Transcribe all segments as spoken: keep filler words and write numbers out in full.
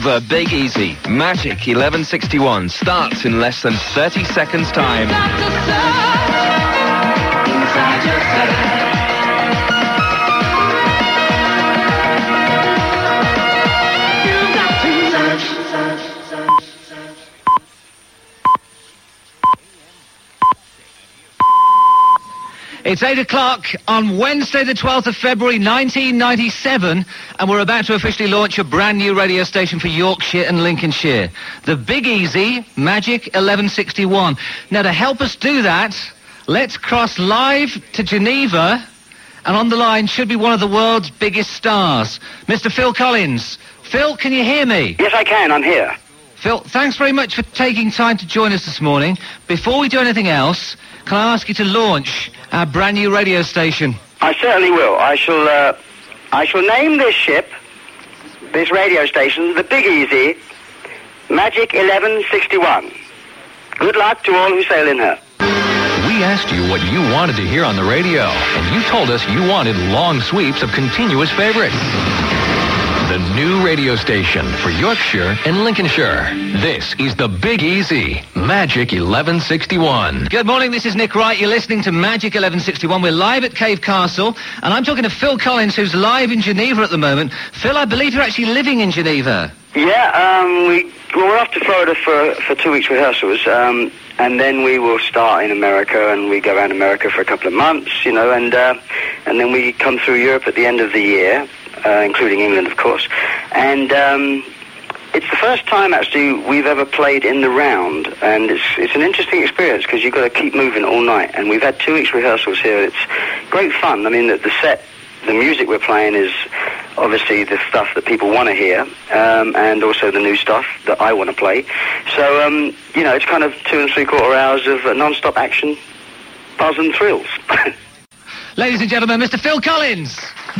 The Big Easy Magic eleven sixty-one starts in less than thirty seconds time. It's eight o'clock on Wednesday the twelfth of February nineteen ninety-seven, and we're about to officially launch a brand new radio station for Yorkshire and Lincolnshire. The Big Easy Magic eleven sixty-one. Now, to help us do that, let's cross live to Geneva, and on the line should be one of the world's biggest stars, Mister Phil Collins. Phil, can you hear me? Yes, I can. I'm here. Phil, thanks very much for taking time to join us this morning. Before we do anything else, can I ask you to launch our brand new radio station? I certainly will. I shall, uh, I shall name this ship, this radio station, the Big Easy Magic eleven sixty-one. Good luck to all who sail in her. We asked you what you wanted to hear on the radio, and you told us you wanted long sweeps of continuous favorites. The new radio station for Yorkshire and Lincolnshire. This is the Big Easy Magic eleven sixty-one. Good morning, this is Nick Wright. You're listening to Magic eleven sixty-one. We're live at Cave Castle, and I'm talking to Phil Collins, who's live in Geneva at the moment. Phil, I believe you're actually living in Geneva. Yeah, um, we, well, we're off to Florida for, for two weeks rehearsals, um, and then we will start in America, and we go around America for a couple of months, you know, and, uh, and then we come through Europe at the end of the year. Uh, including England, of course. And um, it's the first time, actually, we've ever played in the round. And it's it's an interesting experience because you've got to keep moving all night. And we've had two weeks rehearsals here. It's great fun. I mean, the, the set, the music we're playing is obviously the stuff that people want to hear, um, and also the new stuff that I want to play. So, um, you know, it's kind of two and three quarter hours of uh, non-stop action, buzz and thrills. Ladies and gentlemen, Mister Phil Collins.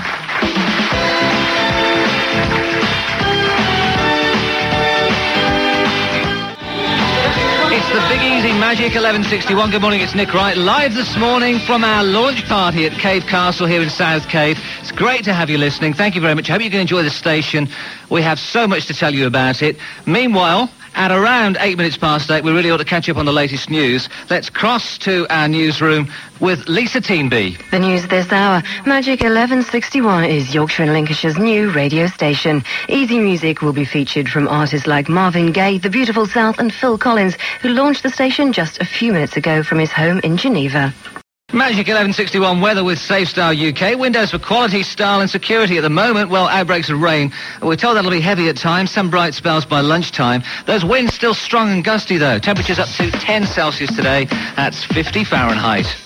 It's the Big Easy Magic eleven sixty-one. Good morning, it's Nick Wright. Live this morning from our launch party at Cave Castle here in South Cave. It's great to have you listening. Thank you very much. I hope you can enjoy the station. We have so much to tell you about it. Meanwhile, at around eight minutes past eight, we really ought to catch up on the latest news. Let's cross to our newsroom with Lisa Teenby. The news this hour. Magic eleven sixty-one is Yorkshire and Lincolnshire's new radio station. Easy music will be featured from artists like Marvin Gaye, The Beautiful South and Phil Collins, who launched the station just a few minutes ago from his home in Geneva. Magic eleven sixty-one weather with SafeStar U K. Windows for quality, style and security at the moment. Well, outbreaks of rain. We're told that'll be heavy at times, some bright spells by lunchtime. Those winds still strong and gusty, though. Temperatures up to ten Celsius today. That's fifty Fahrenheit.